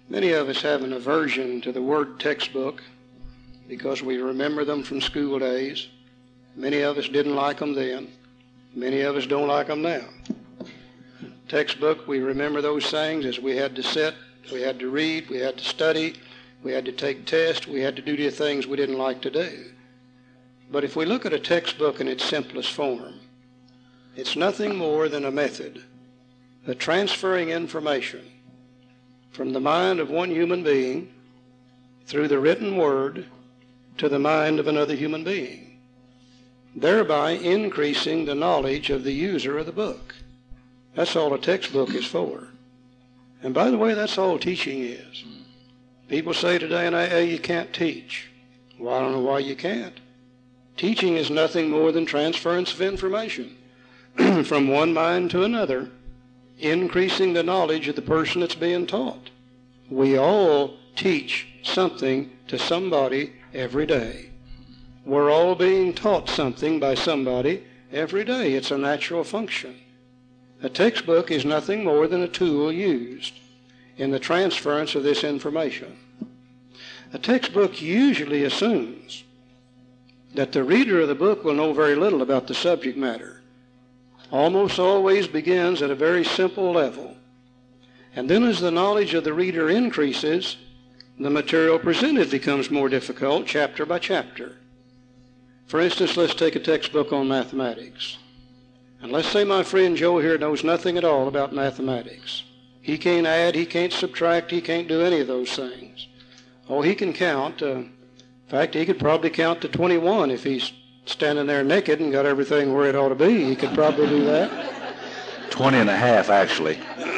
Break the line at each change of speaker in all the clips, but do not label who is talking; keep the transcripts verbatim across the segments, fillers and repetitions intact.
Many of us have an aversion to the word textbook because we remember them from school days. Many of us didn't like them then. Many of us don't like them now. Textbook, we remember those things as we had to sit, we had to read, we had to study, we had to take tests, we had to do the things we didn't like to do. But if we look at a textbook in its simplest form, it's nothing more than a method of transferring information from the mind of one human being through the written word to the mind of another human being, thereby increasing the knowledge of the user of the book. That's all a textbook is for. And by the way, that's all teaching is. People say today in A A you can't teach. Well, I don't know why you can't. Teaching is nothing more than transference of information from one mind to another, increasing the knowledge of the person that's being taught. We all teach something to somebody every day. We're all being taught something by somebody every day. It's a natural function. A textbook is nothing more than a tool used in the transference of this information. A textbook usually assumes that the reader of the book will know very little about the subject matter. Almost always begins at a very simple level. And then as the knowledge of the reader increases, the material presented becomes more difficult chapter by chapter. For instance, let's take a textbook on mathematics. And let's say my friend Joe here knows nothing at all about mathematics. He can't add, he can't subtract, he can't do any of those things. Oh, he can count. Uh, in fact, he could probably count to twenty-one if he's standing there naked and got everything where it ought to be. He could probably do that.
Twenty and a half, actually.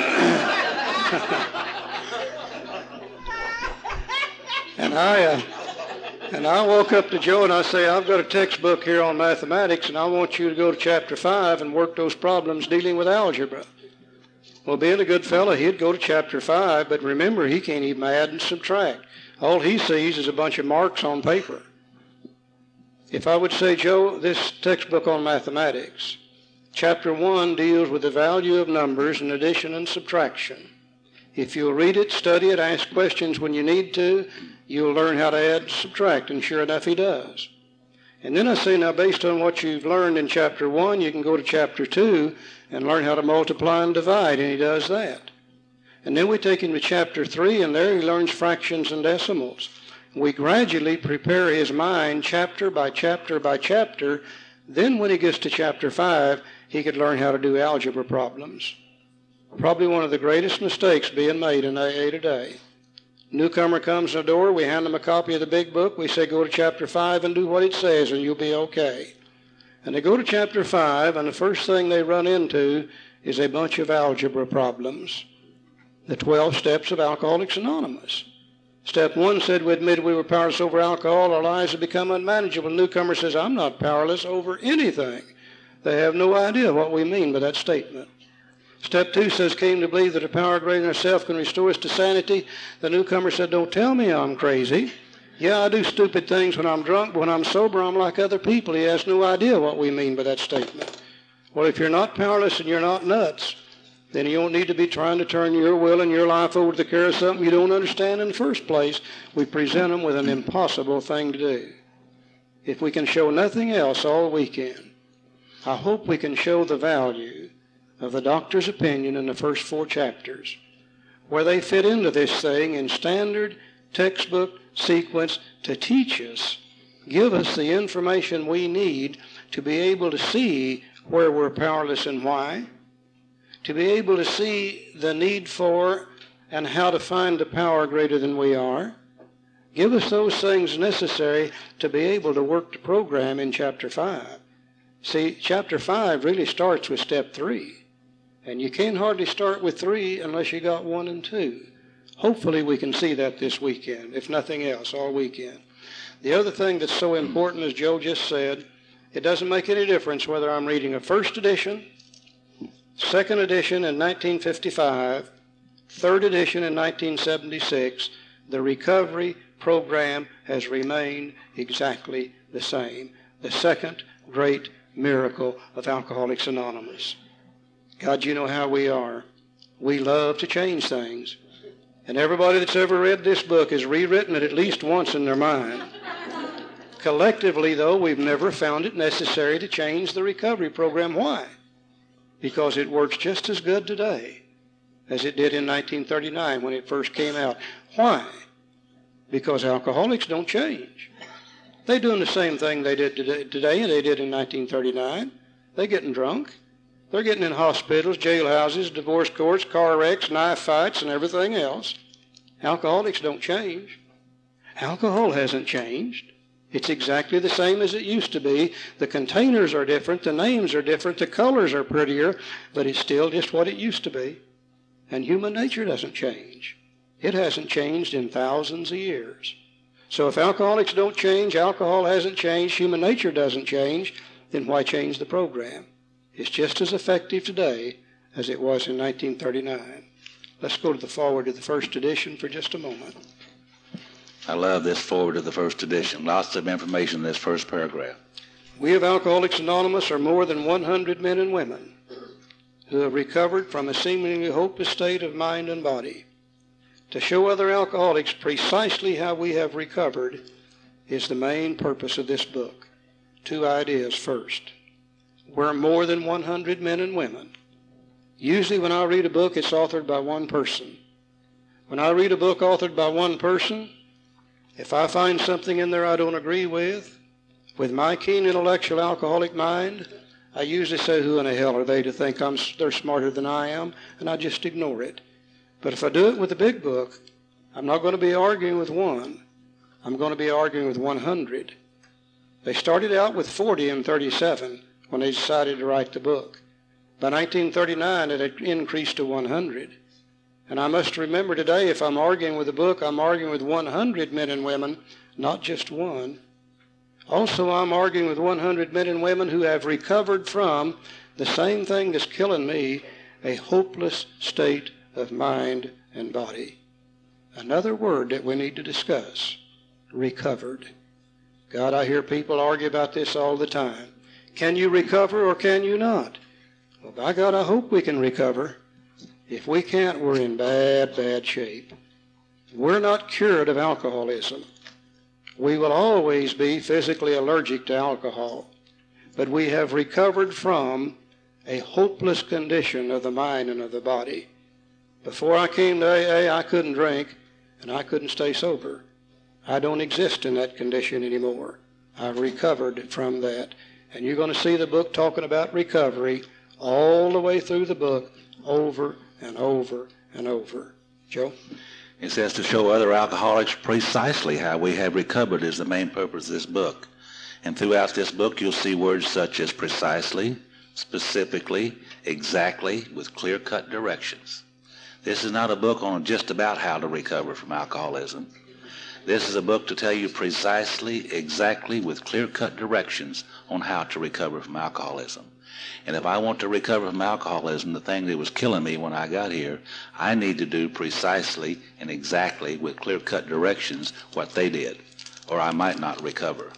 and I, uh, and I walk up to Joe and I say, I've got a textbook here on mathematics, and I want you to go to chapter five and work those problems dealing with algebra. Well, being a good fellow, he'd go to chapter five, but remember, he can't even add and subtract. All he sees is a bunch of marks on paper. If I would say, Joe, this textbook on mathematics, chapter one deals with the value of numbers and addition and subtraction. If you'll read it, study it, ask questions when you need to, you'll learn how to add and subtract, and sure enough, he does. And then I say, now, based on what you've learned in chapter one, you can go to chapter two and learn how to multiply and divide, and he does that. And then we take him to chapter three, and there he learns fractions and decimals. We gradually prepare his mind chapter by chapter by chapter. Then when he gets to chapter five, he could learn how to do algebra problems. Probably one of the greatest mistakes being made in A A today. Newcomer comes in the door, we hand them a copy of the big book, we say go to chapter five and do what it says and you'll be okay. And they go to chapter five, and the first thing they run into is a bunch of algebra problems. The twelve steps of Alcoholics Anonymous. Step one said we admitted we were powerless over alcohol, our lives have become unmanageable. The newcomer says, I'm not powerless over anything. They have no idea what we mean by that statement. Step two says, came to believe that a power greater than ourselves can restore us to sanity. The newcomer said, don't tell me I'm crazy. Yeah, I do stupid things when I'm drunk, but when I'm sober, I'm like other people. He has no idea what we mean by that statement. Well, if you're not powerless and you're not nuts, then you don't need to be trying to turn your will and your life over to the care of something you don't understand in the first place. We present them with an impossible thing to do. If we can show nothing else all weekend, I hope we can show the value of the doctor's opinion in the first four chapters, where they fit into this thing in standard textbook sequence to teach us, give us the information we need to be able to see where we're powerless and why, to be able to see the need for and how to find the power greater than we are. Give us those things necessary to be able to work the program in chapter five. See, chapter five really starts with step three. And you can't hardly start with three unless you got one and two. Hopefully we can see that this weekend, if nothing else, all weekend. The other thing that's so important, as Joe just said, it doesn't make any difference whether I'm reading a first edition, second edition in nineteen fifty-five, third edition in nineteen seventy-six, the recovery program has remained exactly the same. The second great miracle of Alcoholics Anonymous. God, you know how we are. We love to change things. And everybody that's ever read this book has rewritten it at least once in their mind. Collectively, though, we've never found it necessary to change the recovery program. Why? Because it works just as good today as it did in nineteen thirty-nine when it first came out. Why? Because alcoholics don't change. They're doing the same thing they did today and they did in nineteen thirty-nine. They're getting drunk. They're getting in hospitals, jailhouses, divorce courts, car wrecks, knife fights, and everything else. Alcoholics don't change. Alcohol hasn't changed. It's exactly the same as it used to be. The containers are different, the names are different, the colors are prettier, but it's still just what it used to be. And human nature doesn't change. It hasn't changed in thousands of years. So if alcoholics don't change, alcohol hasn't changed, human nature doesn't change, then why change the program? It's just as effective today as it was in nineteen thirty-nine. Let's go to the forward to the first edition for just a moment.
I love this forward to the first edition. Lots of information in this first paragraph.
We of Alcoholics Anonymous are more than one hundred men and women who have recovered from a seemingly hopeless state of mind and body. To show other alcoholics precisely how we have recovered is the main purpose of this book. Two ideas. First, we're more than one hundred men and women. Usually when I read a book, it's authored by one person. When I read a book authored by one person, if I find something in there I don't agree with, with my keen intellectual alcoholic mind, I usually say, who in the hell are they to think I'm, they're smarter than I am? And I just ignore it. But if I do it with a big book, I'm not going to be arguing with one. I'm going to be arguing with one hundred. They started out with forty in thirty-seven when they decided to write the book. By nineteen thirty-nine, it had increased to one hundred. And I must remember today, if I'm arguing with a book, I'm arguing with one hundred men and women, not just one. Also, I'm arguing with one hundred men and women who have recovered from the same thing that's killing me, a hopeless state of mind and body. Another word that we need to discuss, recovered. God, I hear people argue about this all the time. Can you recover or can you not? Well, by God, I hope we can recover. If we can't, we're in bad, bad shape. We're not cured of alcoholism. We will always be physically allergic to alcohol, but we have recovered from a hopeless condition of the mind and of the body. Before I came to A A, I couldn't drink, and I couldn't stay sober. I don't exist in that condition anymore. I've recovered from that. And you're going to see the book talking about recovery all the way through the book, over and over and over. Joe?
It says to show other alcoholics precisely how we have recovered is the main purpose of this book. And throughout this book, you'll see words such as precisely, specifically, exactly, with clear-cut directions. This is not a book on just about how to recover from alcoholism. This is a book to tell you precisely, exactly, with clear-cut directions on how to recover from alcoholism. And if I want to recover from alcoholism, the thing that was killing me when I got here, I need to do precisely and exactly with clear-cut directions what they did, or I might not recover.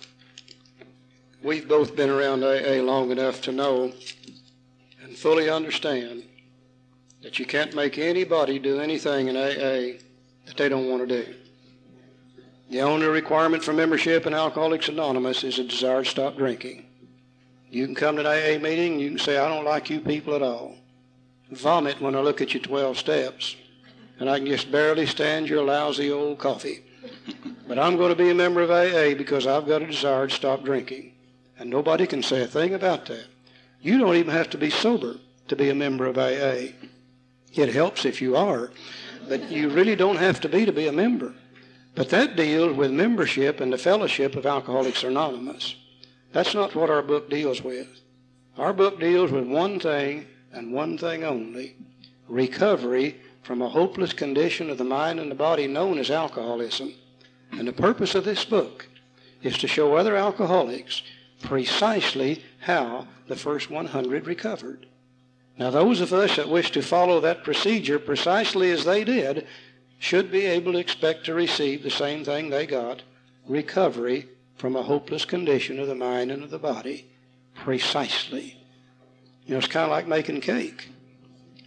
We've both been around A A long enough to know and fully understand that you can't make anybody do anything in A A that they don't want to do. The only requirement for membership in Alcoholics Anonymous is a desire to stop drinking. You can come to an A A meeting and you can say, I don't like you people at all. Vomit when I look at your twelve steps, and I can just barely stand your lousy old coffee. But I'm going to be a member of A A because I've got a desire to stop drinking. And nobody can say a thing about that. You don't even have to be sober to be a member of A A. It helps if you are, but you really don't have to be to be a member. But that deals with membership and the fellowship of Alcoholics Anonymous. That's not what our book deals with. Our book deals with one thing and one thing only, recovery from a hopeless condition of the mind and the body known as alcoholism. And the purpose of this book is to show other alcoholics precisely how the first one hundred recovered. Now, those of us that wish to follow that procedure precisely as they did should be able to expect to receive the same thing they got, recovery from a hopeless condition of the mind and of the body, precisely. You know, it's kind of like making cake.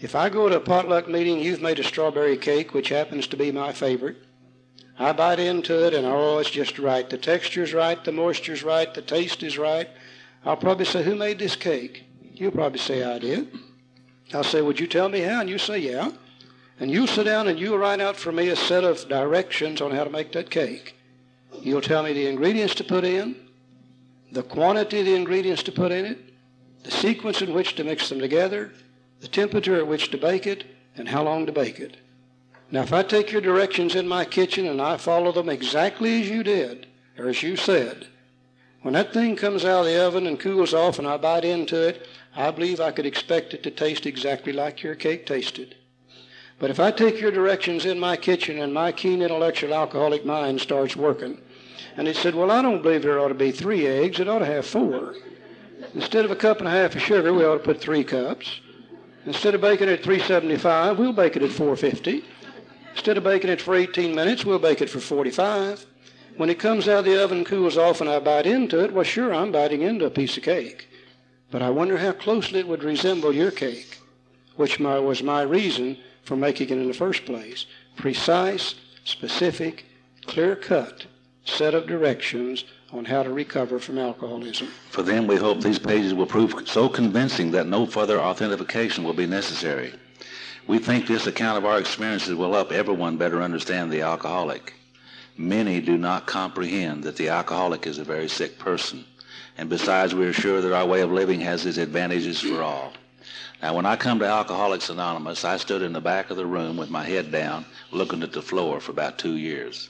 If I go to a potluck meeting, you've made a strawberry cake, which happens to be my favorite. I bite into it, and oh, it's just right. The texture's right, the moisture's right, the taste is right. I'll probably say, who made this cake? You'll probably say, I did. I'll say, would you tell me how? And you say, yeah. And you'll sit down and you'll write out for me a set of directions on how to make that cake. You'll tell me the ingredients to put in, the quantity of the ingredients to put in it, the sequence in which to mix them together, the temperature at which to bake it, and how long to bake it. Now, if I take your directions in my kitchen and I follow them exactly as you did, or as you said, when that thing comes out of the oven and cools off and I bite into it, I believe I could expect it to taste exactly like your cake tasted. But if I take your directions in my kitchen and my keen intellectual alcoholic mind starts working, and it said, well, I don't believe there ought to be three eggs, it ought to have four. Instead of a cup and a half of sugar, we ought to put three cups. Instead of baking it at three seventy-five, we'll bake it at four fifty. Instead of baking it for eighteen minutes, we'll bake it for forty-five. When it comes out of the oven and cools off and I bite into it, well, sure, I'm biting into a piece of cake. But I wonder how closely it would resemble your cake, which my, was my reason for making it in the first place. Precise, specific, clear-cut set of directions on how to recover from alcoholism.
For them, we hope these pages will prove so convincing that no further authentication will be necessary. We think this account of our experiences will help everyone better understand the alcoholic. Many do not comprehend that the alcoholic is a very sick person, and besides, we are sure that our way of living has its advantages for all. Now, when I come to Alcoholics Anonymous, I stood in the back of the room with my head down, looking at the floor for about two years.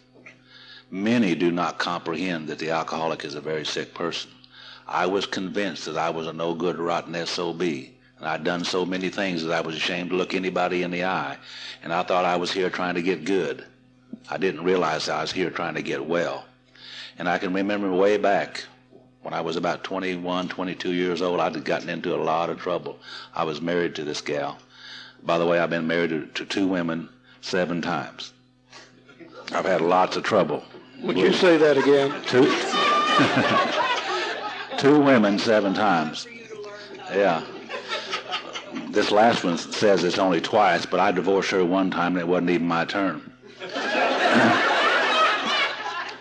Many do not comprehend that the alcoholic is a very sick person. I was convinced that I was a no-good, rotten S O B, and I'd done so many things that I was ashamed to look anybody in the eye, and I thought I was here trying to get good. I didn't realize I was here trying to get well. And I can remember way back when I was about twenty-one, twenty-two years old, I'd gotten into a lot of trouble. I was married to this gal. By the way, I've been married to, to two women seven times. I've had lots of trouble.
Would you say that again?
Two, two women seven times. Yeah. This last one says it's only twice, but I divorced her one time and it wasn't even my turn.